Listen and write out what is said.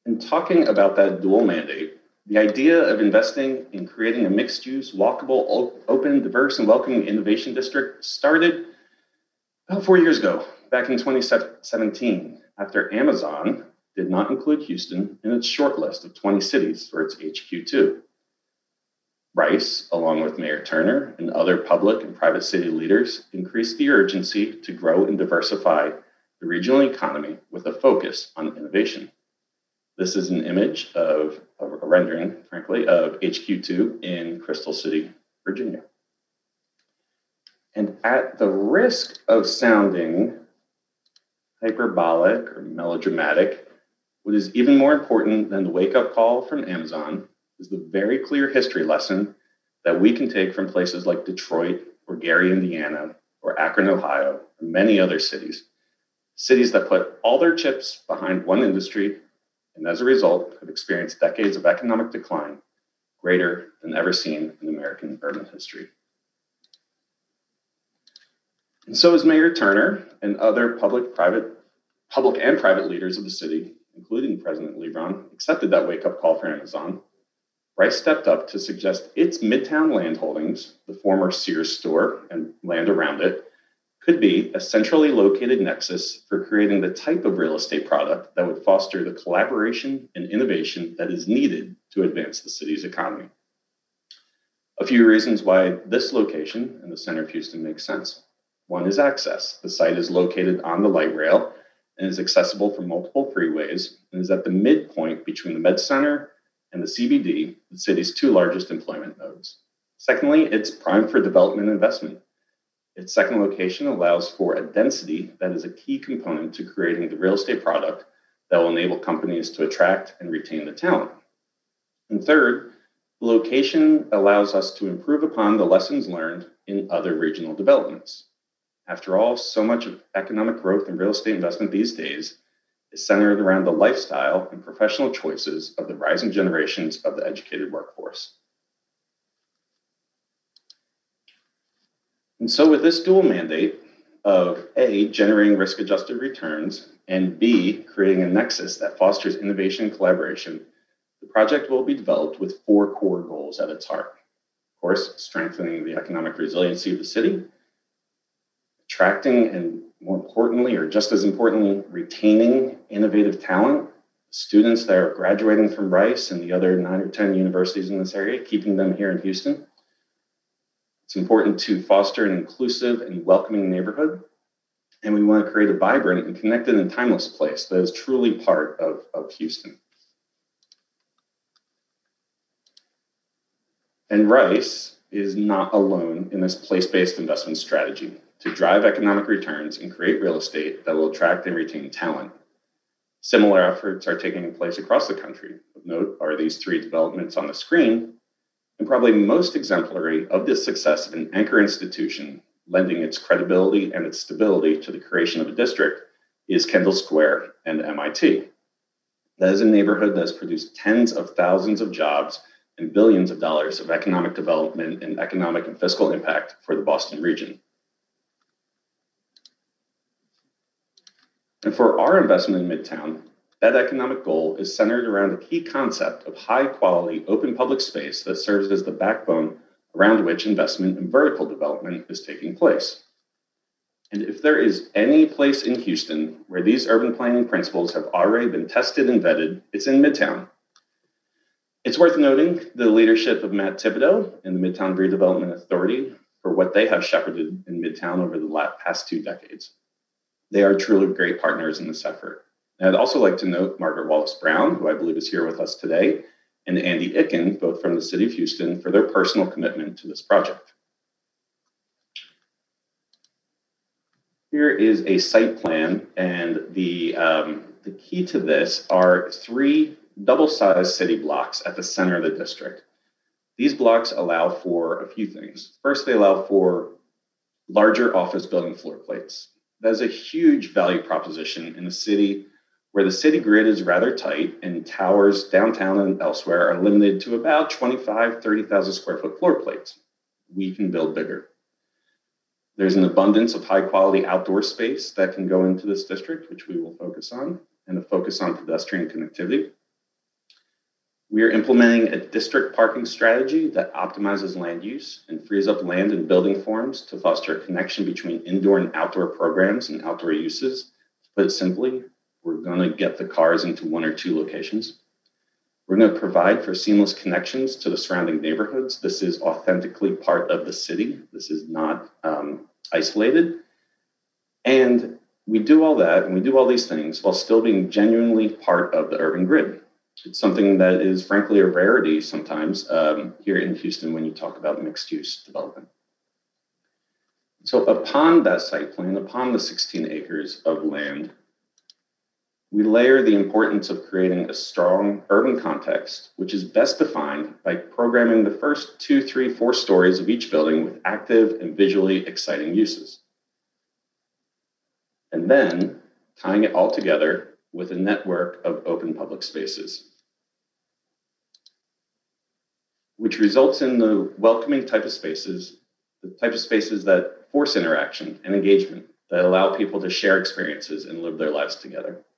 In talking about that dual mandate, the idea of investing in creating a mixed-use, walkable, open, diverse, and welcoming innovation district started about 4 years ago, back in 2017, after Amazon did not include Houston in its short list of 20 cities for its HQ2. Rice, along with Mayor Turner and other public and private city leaders, increased the urgency to grow and diversify the regional economy with a focus on innovation. This is an image of a rendering, frankly, of HQ2 in Crystal City, Virginia. And at the risk of sounding hyperbolic or melodramatic, what is even more important than the wake-up call from Amazon is the very clear history lesson that we can take from places like Detroit or Gary, Indiana, or Akron, Ohio, and many other cities that put all their chips behind one industry and as a result have experienced decades of economic decline greater than ever seen in American urban history. And so as Mayor Turner and other public and private leaders of the city, including President Lebron, accepted that wake-up call for Amazon, Rice stepped up to suggest its Midtown land holdings, the former Sears store and land around it, could be a centrally located nexus for creating the type of real estate product that would foster the collaboration and innovation that is needed to advance the city's economy. A few reasons why this location in the center of Houston makes sense. One is access. The site is located on the light rail and is accessible from multiple freeways and is at the midpoint between the Med Center and the CBD, the city's two largest employment nodes. Secondly, it's prime for development investment. Its second location allows for a density that is a key component to creating the real estate product that will enable companies to attract and retain the talent. And third, the location allows us to improve upon the lessons learned in other regional developments. After all, so much of economic growth and real estate investment these days is centered around the lifestyle and professional choices of the rising generations of the educated workforce. And so with this dual mandate of A, generating risk-adjusted returns, and B, creating a nexus that fosters innovation and collaboration, the project will be developed with 4 core goals at its heart. Of course, strengthening the economic resiliency of the city, attracting and more importantly, or just as importantly, retaining innovative talent, students that are graduating from Rice and the other 9 or 10 universities in this area, keeping them here in Houston. It's important to foster an inclusive and welcoming neighborhood. And we want to create a vibrant and connected and timeless place that is truly part of Houston. And Rice is not alone in this place-based investment strategy to drive economic returns and create real estate that will attract and retain talent. Similar efforts are taking place across the country. Of note are these 3 developments on the screen, and probably most exemplary of the success of an anchor institution lending its credibility and its stability to the creation of a district is Kendall Square and MIT. That is a neighborhood that has produced tens of thousands of jobs and billions of dollars of economic development and economic and fiscal impact for the Boston region. And for our investment in Midtown, that economic goal is centered around a key concept of high-quality open public space that serves as the backbone around which investment in vertical development is taking place. And if there is any place in Houston where these urban planning principles have already been tested and vetted, it's in Midtown. It's worth noting the leadership of Matt Thibodeau and the Midtown Redevelopment Authority for what they have shepherded in Midtown over the past 2 decades. They are truly great partners in this effort. And I'd also like to note Margaret Wallace Brown, who I believe is here with us today, and Andy Icken, both from the City of Houston, for their personal commitment to this project. Here is a site plan, and the key to this are 3 double-sized city blocks at the center of the district. These blocks allow for a few things. First, they allow for larger office building floor plates. That is a huge value proposition in a city where the city grid is rather tight and towers downtown and elsewhere are limited to about 25, 30,000 square foot floor plates. We can build bigger. There's an abundance of high quality outdoor space that can go into this district, which we will focus on, and a focus on pedestrian connectivity. We are implementing a district parking strategy that optimizes land use and frees up land and building forms to foster a connection between indoor and outdoor programs and outdoor uses. To put it simply, we're going to get the cars into one or two locations. We're going to provide for seamless connections to the surrounding neighborhoods. This is authentically part of the city. This is not isolated. And we do all that, and we do all these things while still being genuinely part of the urban grid. It's something that is frankly a rarity sometimes here in Houston when you talk about mixed use development. So upon that site plan, upon the 16 acres of land, we layer the importance of creating a strong urban context, which is best defined by programming the first 2, 3, 4 stories of each building with active and visually exciting uses. And then tying it all together with a network of open public spaces, which results in the welcoming type of spaces, the type of spaces that force interaction and engagement, that allow people to share experiences and live their lives together.